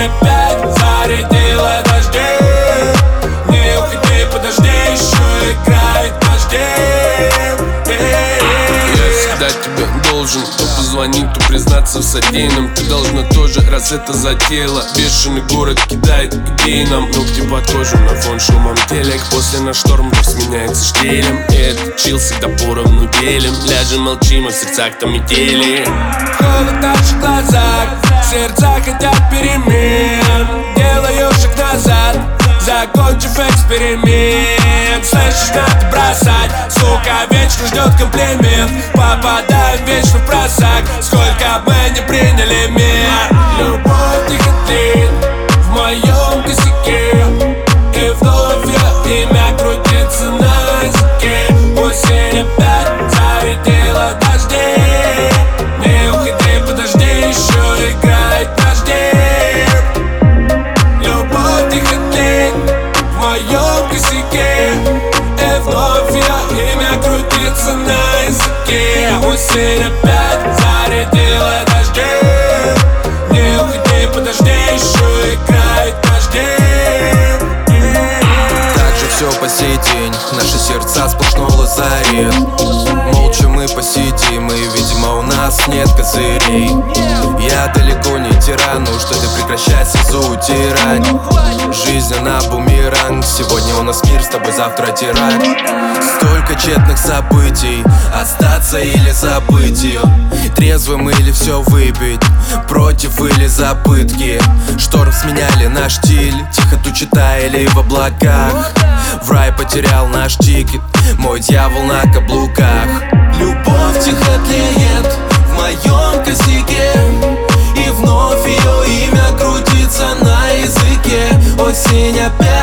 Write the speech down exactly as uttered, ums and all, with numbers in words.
опять зарядила дожди. Не уходи, подожди, еще играет наш день. Я всегда тебе должен, то позвонить, то признаться в содеянном. Ты должна тоже, раз это затеяла. Бешеный город кидает идеи нам. Ногти под кожу на фон шумом телек. После на шторм вновь сменяется штилем. И этот чил всегда поровну делим. Ляжем, молчим, а в сердцах там метели. Холод в наших глазах, сердца хотят перемен. Делаю шаг назад, закончив эксперимент. Слышишь, надо бросать, сука, вечно ждет комплимент. Попадаю вечно в просак, сколько бы не приняли мер. Любовь тихо тлеет в моем косяке, и вновь ее имя крутится на языке. Осень опять зарядила дожди. Не уходи, подожди, еще играет наш день. Любовь тихо тлеет в моем косяке, и вновь ее имя крутится на языке. Осень опять зарядила дожди. Не уходи, подожди, еще играет наш день. Так же все по сей день, наши сердца сплошной лазарет. Молча мы посидим, и, видимо, у нас нет козырей. Я далеко не тиран, ну что ты прекращай слезу утирать. Жизнь она бумеранг, сегодня у нас мир, с тобой завтра теракт. Столько тщетных событий, остаться или забыть ее. Трезвым или все выпить, против или за пытки. Шторм сменяли наш стиль, тихо тучи таяли в облаках. В рай потерял наш тикет, мой дьявол на каблуках. Любовь тихо тлеет в моем косяке, и вновь ее имя крутится на языке. Осень опять